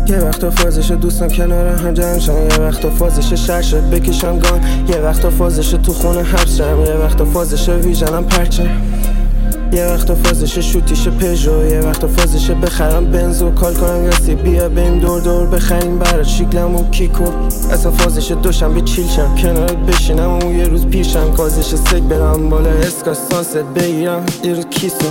یه وقتا فازش دوستم کنار هم جمعشن، یه وقتا فازش شرشه بکشم گان، یه وقتا فازش تو خونه حبس شم، یه وقتا فازش ویژنم پرچم، یه وقتا فازش شوتیش پژو، یه وقتا فازش بخرم بنزو کال کنم یاسی بیا بریم دور دور بخریم برات شیکلم و کیکو. اصلا فازش دوشنبه چیل شم کنارت بشینم و یه روز پیشم کازش سگ برم بالا اسکاس سانست بگیرم یه روز کیسو.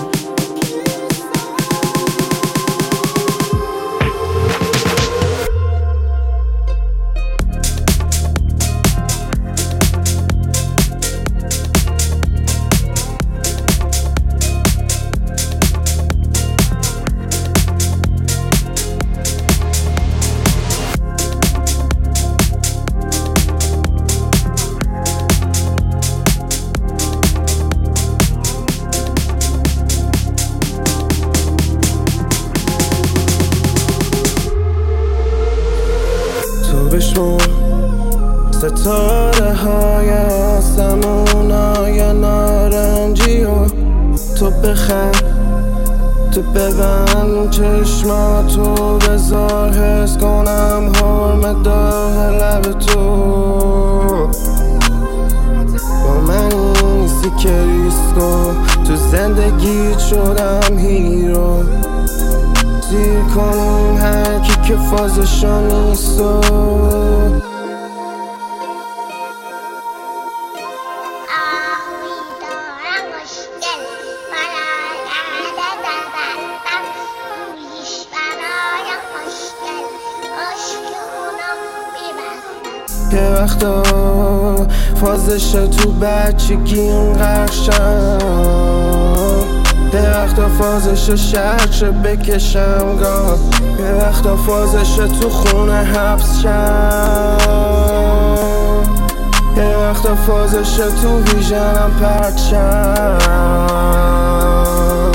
بشمون ستاره های آسمون های نارنجی و تو بخند، تو ببند چشماتو بذار حس کنم حرم داه لب تو. با من نیستی که ریسک کن تو زندگی شدم هیرو، زیر کنون هر کی که فازشو نیستو. یه وقتا فازش تو بچگی غرق شم، یه وقتا فازش شرش بکشم گام، یه وقتا فازش تو خونه حبس شم، یه وقتا فازش تو ویژنم پرچم.